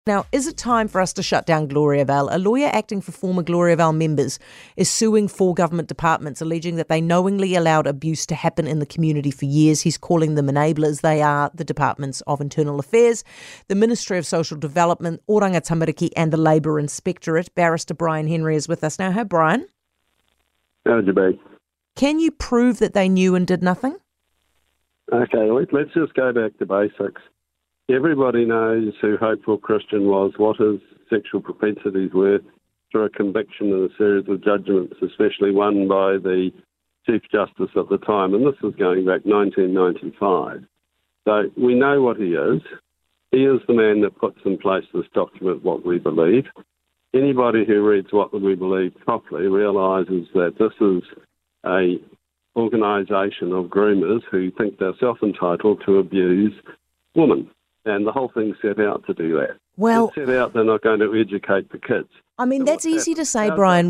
Now, is it time for us to shut down Gloriavale? A lawyer acting for former Gloriavale members is suing 4 government departments, alleging that they knowingly allowed abuse to happen in the community for years. He's calling them enablers. They are the Departments of Internal Affairs, the Ministry of Social Development, Oranga Tamariki, and the Labour Inspectorate. Barrister Brian Henry is with us now. Hi, Brian. How'd you be? Can you prove that they knew and did nothing? Okay, let's just go back to basics. Everybody knows who Hopeful Christian was, what his sexual propensities were, through a conviction and a series of judgments, especially one by the Chief Justice at the time, and this was going back 1995. So we know what he is. He is the man that puts in place this document, What We Believe. Anybody who reads What We Believe properly realises that this is a organisation of groomers who think they're self-entitled to abuse women. And the whole thing set out to do that. Well, it set out they're not going to educate the kids. I mean, that's easy to say, Brian.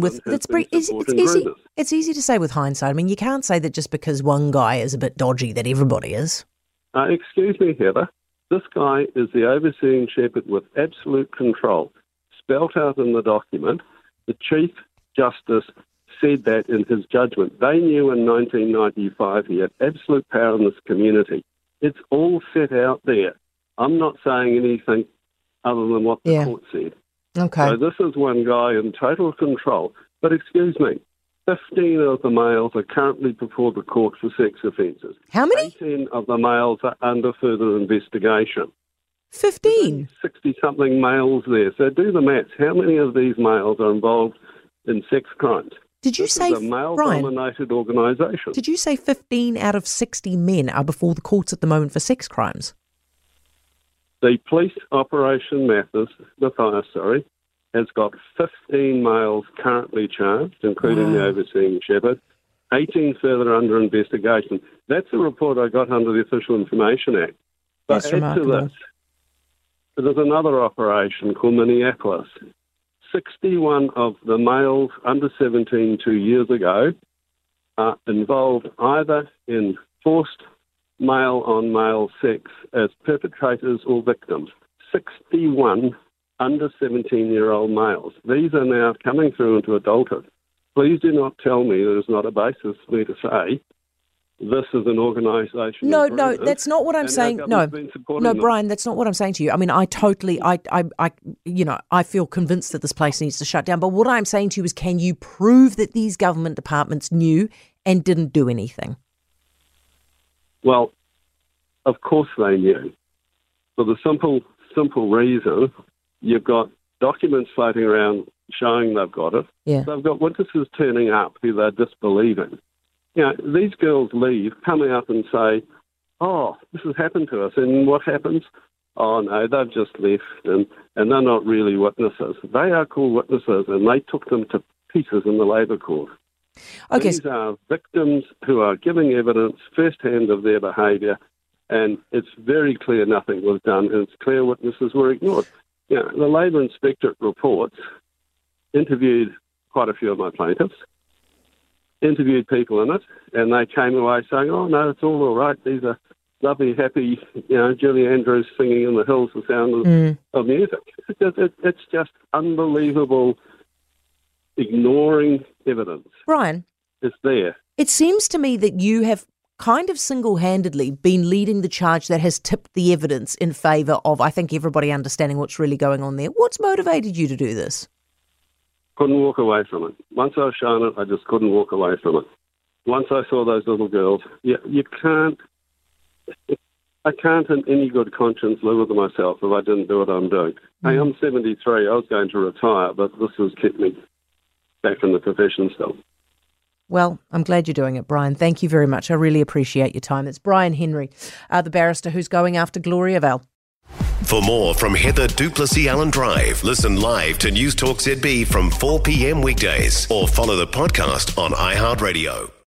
It's easy to say with hindsight. I mean, you can't say that just because one guy is a bit dodgy that everybody is. Excuse me, Heather. This guy is the overseeing shepherd with absolute control. Spelt out in the document, the Chief Justice said that in his judgment. They knew in 1995 he had absolute power in this community. It's all set out there. I'm not saying anything other than what the court said. Okay. So this is one guy in total control. But excuse me, 15 of the males are currently before the court for sex offences. How many? 18 of the males are under further investigation. 15? 60-something males there. So do the maths. How many of these males are involved in sex crimes? Did you say, Brian, male-dominated organisation. Did you say 15 out of 60 men are before the courts at the moment for sex crimes? The police operation Mathis, has got 15 males currently charged, including the overseeing shepherd, 18 further under investigation. That's a report I got under the Official Information Act. But That's remarkable. To this, there's another operation called Minneapolis. 61 of the males under 17 2 years ago are involved either in forced male-on-male sex as perpetrators or victims. 61 under 17-year-old males. These are now coming through into adulthood. Please do not tell me there's not a basis for me to say this is an organisation. No, that's not what I'm saying. No, Brian, that's not what I'm saying to you. I mean, I feel convinced that this place needs to shut down. But what I'm saying to you is, can you prove that these government departments knew and didn't do anything? Well, of course they knew. For the simple reason, you've got documents floating around showing they've got it. Yeah. They've got witnesses turning up who they're disbelieving. You know, these girls leave, come out and say, oh, this has happened to us. And what happens? Oh, no, they've just left and they're not really witnesses. They are called witnesses and they took them to pieces in the Labour Court. Okay. These are victims who are giving evidence firsthand of their behaviour, and it's very clear nothing was done, and it's clear witnesses were ignored. You know, the Labour Inspectorate reports interviewed quite a few of my plaintiffs, interviewed people in it, and they came away saying, oh, no, it's all right. These are lovely, happy, Julie Andrews singing in the hills, the sound of music. It's just unbelievable ignoring evidence. Brian, it's there. It seems to me that you have kind of single-handedly been leading the charge that has tipped the evidence in favour of, I think, everybody understanding what's really going on there. What's motivated you to do this? Couldn't walk away from it. Once I was shown it, I just couldn't walk away from it. Once I saw those little girls, you can't, I can't in any good conscience live with myself if I didn't do what I'm doing. Hey, I'm 73. I was going to retire, but this has kept me back in the profession still. Well, I'm glad you're doing it, Brian. Thank you very much. I really appreciate your time. It's Brian Henry, the barrister who's going after Gloriavale. For more from Heather du Plessis-Allen Drive, listen live to News Talk ZB from 4 p.m. weekdays or follow the podcast on iHeartRadio.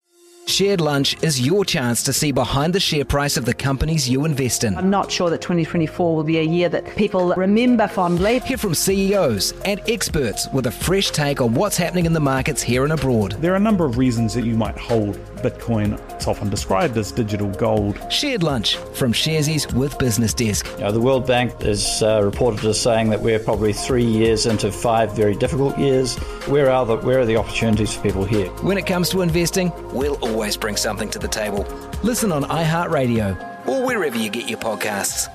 Shared Lunch is your chance to see behind the share price of the companies you invest in. I'm not sure that 2024 will be a year that people remember fondly. Hear from CEOs and experts with a fresh take on what's happening in the markets here and abroad. There are a number of reasons that you might hold Bitcoin. It's often described as digital gold. Shared Lunch from Sharesies with Business Desk. The World Bank is reported as saying that we're probably 3 years into 5 very difficult years. Where are the opportunities for people here? When it comes to investing, we'll always bring something to the table. Listen on iHeartRadio or wherever you get your podcasts.